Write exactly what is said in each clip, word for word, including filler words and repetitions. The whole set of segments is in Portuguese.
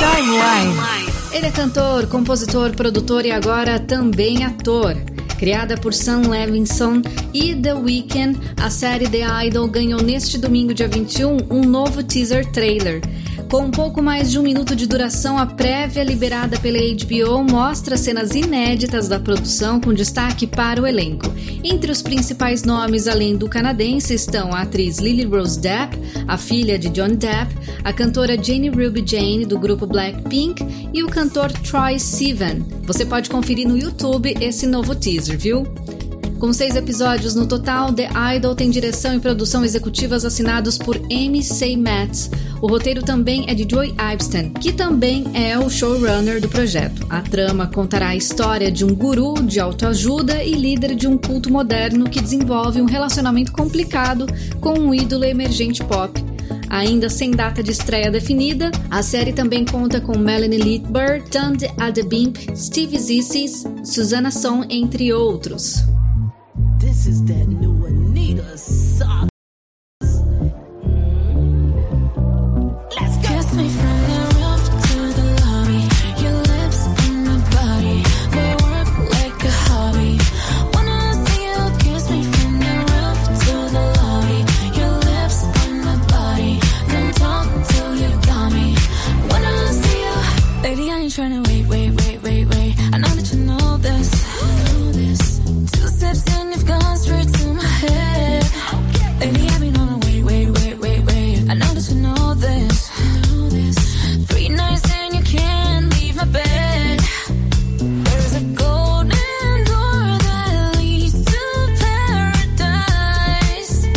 Timeline. Ele é cantor, compositor, produtor e agora também ator. Criada por Sam Levinson e The Weeknd, a série The Idol ganhou neste domingo, dia vinte e um, um novo teaser trailer. Com um pouco mais de um minuto de duração, a prévia liberada pela H B O mostra cenas inéditas da produção com destaque para o elenco. Entre os principais nomes, além do canadense, estão a atriz Lily Rose Depp, a filha de Johnny Depp, a cantora Janie Ruby Jane, do grupo Blackpink, e o cantor Troye Sivan. Você pode conferir no YouTube esse novo teaser, viu? Com seis episódios no total, The Idol tem direção e produção executivas assinados por Amy C. Matz. O roteiro também é de Joy Epstein, que também é o showrunner do projeto. A trama contará a história de um guru de autoajuda e líder de um culto moderno que desenvolve um relacionamento complicado com um ídolo emergente pop. Ainda sem data de estreia definida, a série também conta com Melanie Littberg, Tandy Adebimp, Steve Zissis, Susana Son, entre outros. This is that new Anita sauce. Let's go. Kiss me from the roof to the lobby. Your lips on my body. We work like a hobby. Wanna see you kiss me from the roof to the lobby. Your lips on my body. Don't talk till you got me. Wanna see you. Baby, I ain't tryna wait, wait, wait, wait, wait. I know that you know this. Two steps in, you've gone straight to my head. Baby, I've been on the wait, wait, wait, wait, wait. I know that you know this. Three nights and you can't leave my bed. There's a golden door that leads to paradise.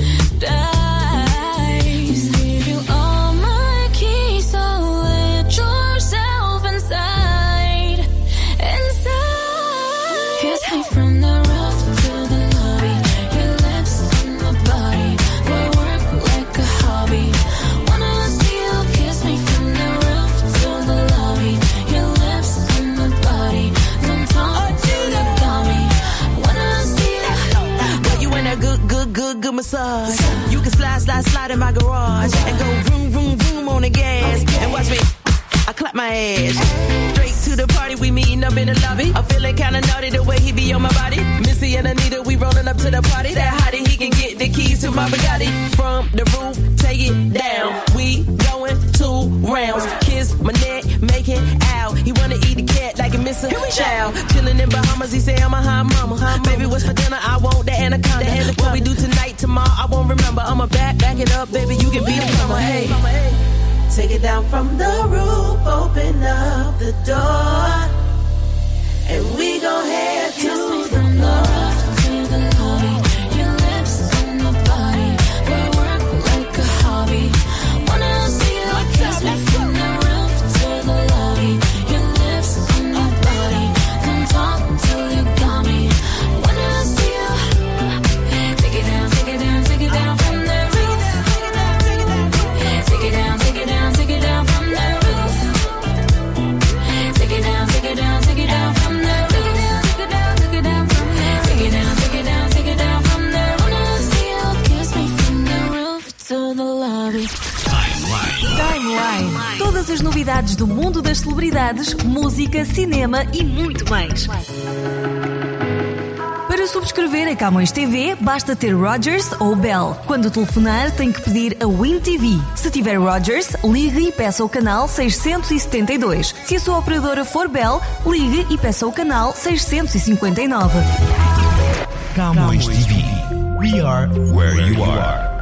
Dice. Give you all my keys, so let yourself inside. Inside. Kiss me from the roof to the lobby. Your lips on my body. We work like a hobby. Wanna see you kiss me from the roof to the lobby. Your lips on my body. Don't talk till you got me. Wanna see you. Girl, you in a good, good, good, good massage. You can slide, slide, slide in my garage and go vroom, vroom, vroom on the gas. And watch me, I clap my ass. Straight to the party, we meeting up in the lobby. I'm feeling kinda naughty the way he be on my body. Missy and Anita, we rolling up to the party. That hottie, he can get the keys to my Bugatti. From the roof, take it down. We going two rounds. Kiss my neck, make it out. He wanna eat the cat like a missing child. Chilling in Bahamas, he say I'm a hot mama. Hot baby, what's for dinner? I want the anaconda. The anaconda. What we do tonight, tomorrow, I won't remember. I'ma back, back it up, baby. You can be the plumber. Hey, take it down from the roof, open up the door, and we gon' head to Kiss me the from the floor. roof to the lobby. Your lips on my body. We work like a hobby. Wanna see you kiss me from the roof to the lobby. Your lips on my body. Don't talk till you got me. Wanna see you. Take it down, take it down, take it down from the roof. Take it down, take it down, take it down from the roof. Take it down, take it down, take it down from the roof. Take it down, take it down from the roof. Take it down, take it down, take it down from the roof. Wanna see you kiss me from the roof to the lobby. Timeline. Todas as novidades do mundo das celebridades, música, cinema e muito mais. Para subscrever a Camões T V, basta ter Rogers ou Bell. Quando telefonar, tem que pedir a Win T V. Se tiver Rogers, ligue e peça o canal seiscentos e setenta e dois. Se a sua operadora for Bell, ligue e peça o canal seiscentos e cinquenta e nove. Camões T V. We are where you are.